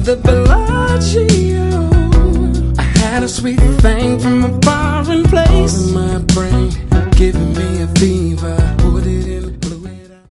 the Bellagio. I had a sweet thing from a foreign place in my brain, giving me a fever. Put it in